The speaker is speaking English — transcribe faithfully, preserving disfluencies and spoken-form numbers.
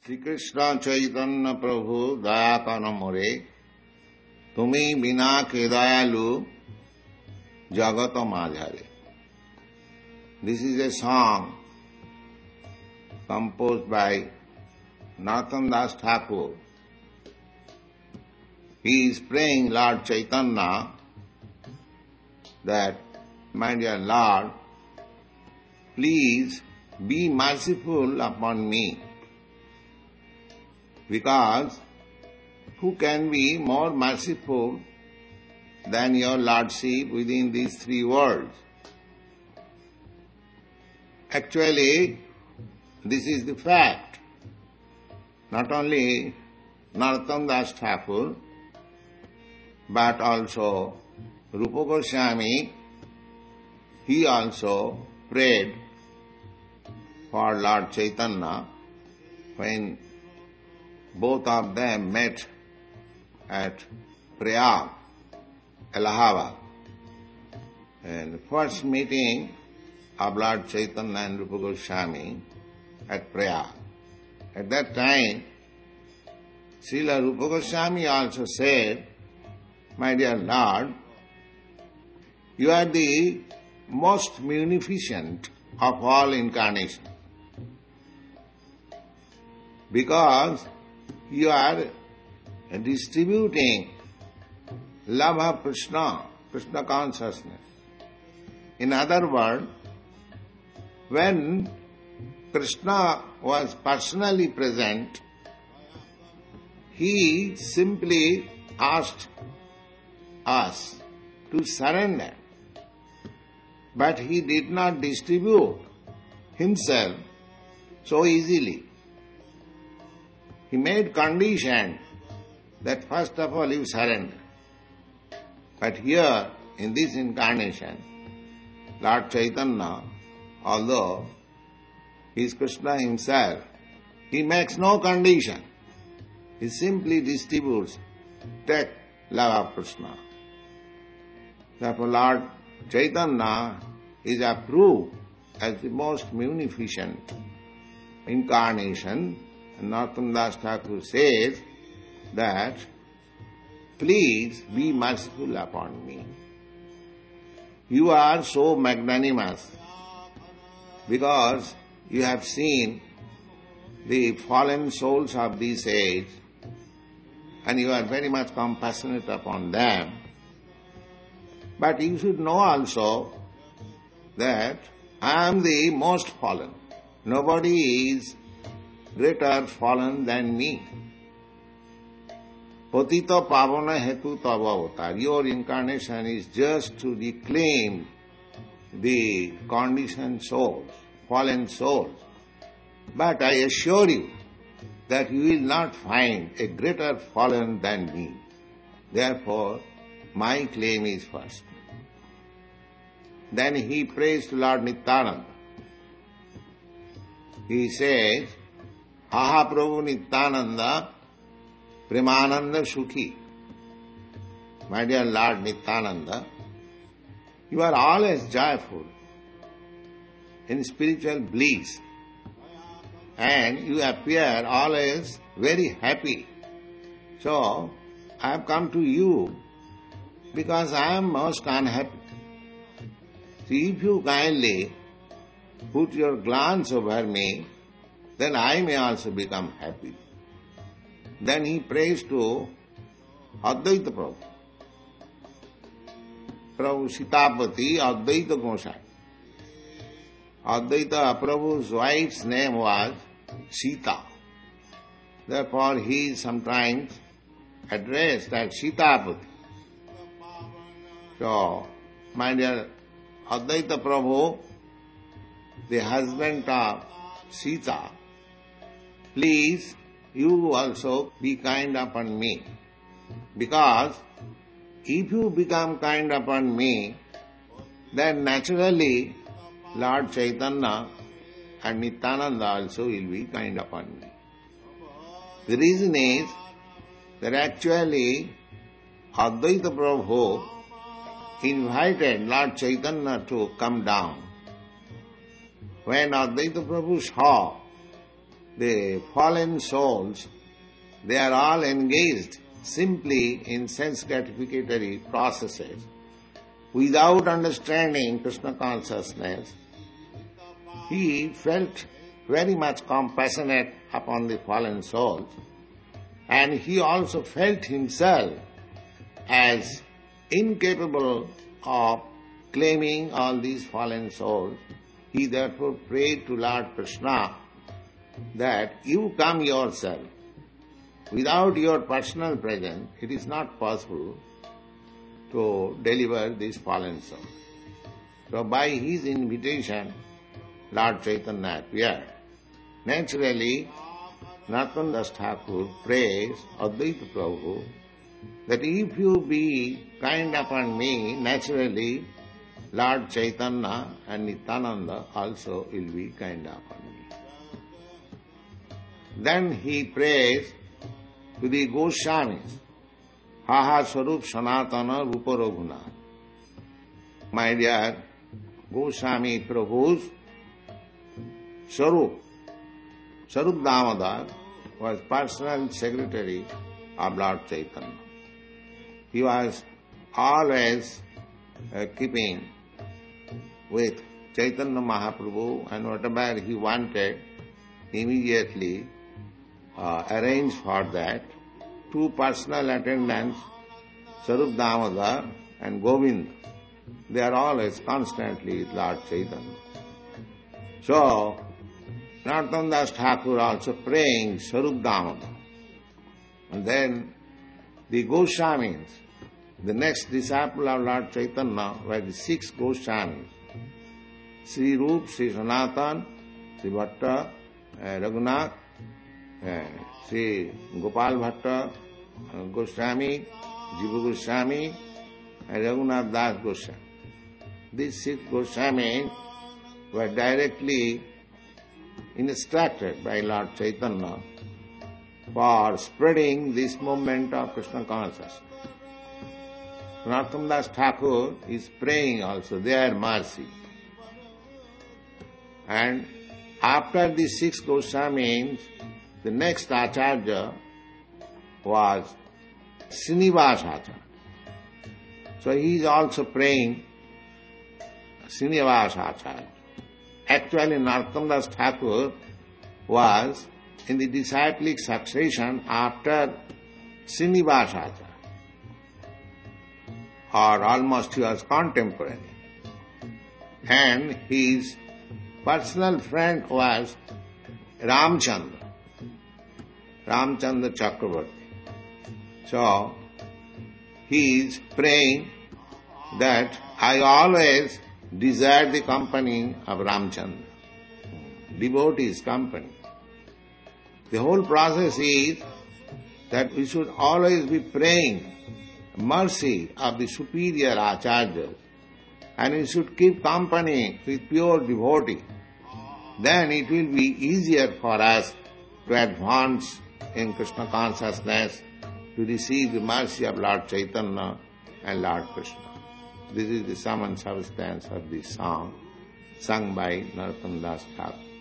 শ্রীকৃষ্ণ চৈতন্য প্রভু দয়া কর মোরে, তুমি বিনা কে দয়ালু জগত মাঝারে. This is a song composed by Narottam Das Thakur. He is praying Lord Chaitanya that, my dear Lord, please be merciful upon me, because who can be more merciful than your Lordship within these three worlds? Actually, this is the fact. Not only Narottam Das Thakur, but also Rupa Goswami, he also prayed for Lord Chaitanya when both of them met at Prayag, Allahabad. And the first meeting of Lord Chaitanya and Rupa Goswami at Prayag. At that time, Srila Rupa Goswami also said, my dear Lord, you are the most munificent of all incarnations, because you are distributing love of Krishna, Krishna consciousness. In other words, when Krishna was personally present, he simply asked us to surrender, but he did not distribute himself so easily. He made condition that first of all you surrender. But here, in this incarnation, Lord Chaitanya, although he is Krishna himself, he makes no condition. He simply distributes, take love of Krishna. Therefore Lord Chaitanya is approved as the most munificent incarnation. And Narottam Das Thakur says that, please be merciful upon me. You are so magnanimous because you have seen the fallen souls of this age and you are very much compassionate upon them. But you should know also that I am the most fallen. Nobody is greater fallen than me. Patita pavana hetu tava avatar. Your incarnation is just to reclaim the conditioned souls, fallen souls. But I assure you that you will not find a greater fallen than me. Therefore, my claim is first. Then he prays to Lord Nityananda. He says, Aha Prabhu Nityananda, Premananda Sukhi. My dear Lord Nityananda, you are always joyful in spiritual bliss, and you appear always very happy. So, I have come to you because I am most unhappy. So, if you kindly put your glance over me, then I may also become happy. Then he prays to Advaita Prabhu. Prabhu Sitapati, Advaita Gosai. Advaita Prabhu's wife's name was Sita. Therefore he is sometimes addressed as Sitapati. So, my dear Advaita Prabhu, the husband of Sita, please, you also be kind upon me, because if you become kind upon me, then naturally Lord Chaitanya and Nityananda also will be kind upon me. The reason is that actually Advaita Prabhu invited Lord Chaitanya to come down. When Advaita Prabhu saw the fallen souls, they are all engaged simply in sense gratificatory processes without understanding Krishna consciousness. He felt very much compassionate upon the fallen souls, and he also felt himself as incapable of claiming all these fallen souls. He therefore prayed to Lord Krishna that you come yourself. Without your personal presence, it is not possible to deliver these fallen souls. So by his invitation, Lord Chaitanya appeared. Naturally, Narottam Das Thakur prays Advaita Prabhu that if you be kind upon me, naturally Lord Chaitanya and Nityananda also will be kind upon me. Then he prays to the Goswamis, Haha Sarup Sanatana Rupa Raghunatha. My dear Goswami Prabhu's Sarup, Sarup Damodar was personal secretary of Lord Chaitanya. He was always uh, keeping with Chaitanya Mahaprabhu, and whatever he wanted, immediately uh, arranged for that. Two personal attendants, Sarup Damodar and Govind, they are always constantly with Lord Chaitanya. So, Narottam Das Thakur also praying Sarup Damodar. And then the Goswamis, the next disciple of Lord Chaitanya were the six Goswamis. Sri Rup, Sri Sanatan, Sri Bhatta, uh, Raghunath, uh, Sri Gopal Bhatta, uh, Goswami, Jiva Goswami, and Raghunath Das Goswami. These six Goswamis were directly instructed by Lord Chaitanya for spreading this movement of Krishna consciousness. Narottam Das Thakur is praying also their mercy. And after the six Goswamis, the next Acharya was Srinivas Acharya. So he is also praying Srinivas Acharya. Actually, Narottam Das Thakur was in the disciplic succession after Srinivas Acharya, or almost he was contemporary. And his personal friend was Ramchandra, Ramchandra Chakravarti. So, he is praying that I always desire the company of Ramchandra, devotee's company. The whole process is that we should always be praying mercy of the superior acharyas, and we should keep company with pure devotee. Then it will be easier for us to advance in Krishna consciousness, to receive the mercy of Lord Chaitanya and Lord Krishna. This is the sum and substance of this song sung by Narottam Das Thakur.